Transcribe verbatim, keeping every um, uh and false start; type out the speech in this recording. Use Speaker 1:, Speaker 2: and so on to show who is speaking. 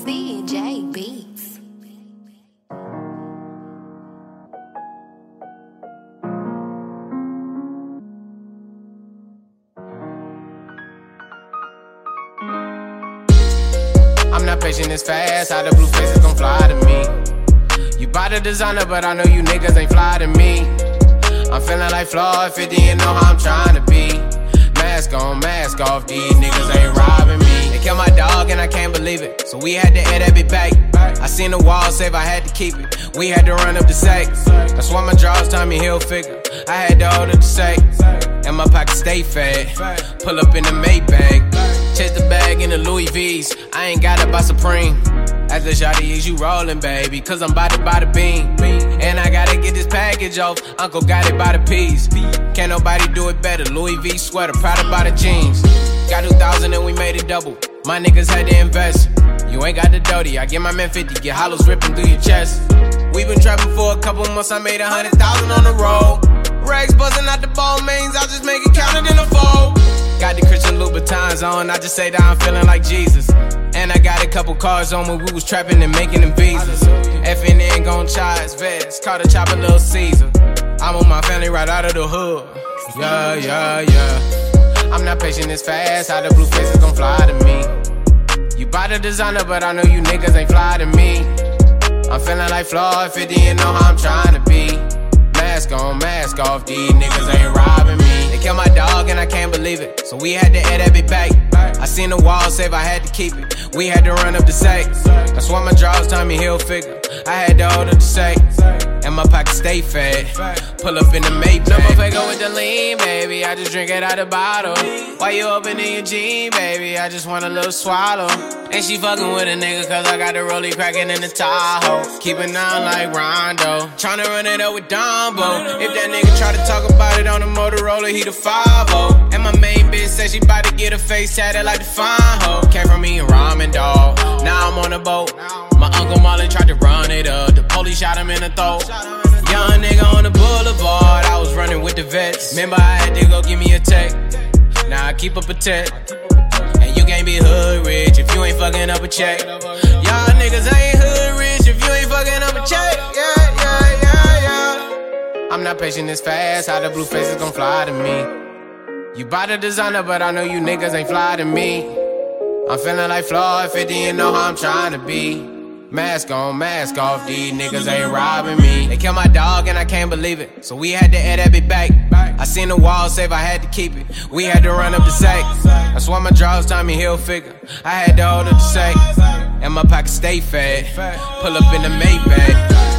Speaker 1: C J Beats.
Speaker 2: I'm not patient as fast, how the blue faces gon' fly to me. You buy the designer, but I know you niggas ain't fly to me. I'm feeling like Floyd fifty and know how I'm trying to be. Mask on, mask off, these niggas ain't robbing me. They killed my dog and I can't believe it, so we had to air that bitch back. I seen the wall save, I had to keep it. We had to run up the sack. That's why my drawers tell me he'll figure. I had to hold up the sack, and my pocket stay fat. Pull up in the Maybach, chase the bag in the Louis V's. I ain't got it by Supreme. As the shawty is you rollin', baby, cause I'm bout to buy the bean. And I gotta get this package off, Uncle got it by the piece. Can't nobody do it better, Louis V sweater, proud about the jeans. Got two thousand and we made it double, my niggas had to invest. You ain't got the doty, I get my man fifty, get hollows ripping through your chest. We been trapping for a couple months, I made a hundred thousand on the road. Rags buzzing out the ball mains, I just make it count it in a fold. Got the Christian Louboutins on, I just say that I'm feeling like Jesus. And I got a couple cars on when we was trapping and making them visas. F N N gon' charge vets, call the chopper Little Caesar. I'm on my family right out of the hood. Yeah, yeah, yeah. I'm not patient as fast, how the blue faces gon' fly to me. You buy the designer, but I know you niggas ain't fly to me. I'm feeling like Floyd fifty and know how I'm trying to be. Mask on, mask off, these niggas ain't robbing me. They killed my dog and I can't believe it, so we had to air that bitch back. I seen the wall save, I had to keep it. We had to run up the sack. That's why my drawers tell me he'll figure. I had to hold up the sack, and my pocket stay fat. Pull up in the Maybach. No more Fago with the lean, baby, I just drink it out the bottle. While you opening your jean, baby, I just want a little swallow. And she fucking with a nigga cause I got the rollie cracking in the Tahoe. Keeping on like Rondo, tryna run it up with Dumbo. If that nigga try to talk about it on the Motorola, he the five oh. And my main bitch said she bout to get a face tatted like the fine hoe. Came from me and ramen, dog, now I'm on a boat. My Uncle Marlon tried to run it up, the police shot him in the throat. Young nigga on the boulevard, I was running with the vets. Remember I had to go give me a tech, now I keep up a tech. And you can't be hood rich if you ain't fucking up a check. Y'all niggas ain't hood rich if you ain't fucking up a check. Yeah, yeah, yeah, yeah. I'm not patient as fast, how the blue faces gon' fly to me. You buy the designer, but I know you niggas ain't fly to me. I'm feeling like Floyd fifty and know how I'm trying to be. Mask on, mask off, these niggas ain't robbing me. They killed my dog and I can't believe it, so we had to air that bitch back. I seen the wall save, I had to keep it. We had to run up the sack. That's why my drawers tell me he'll figure. I had to hold up the sack, and my pocket stay fat. Pull up in the Maybach.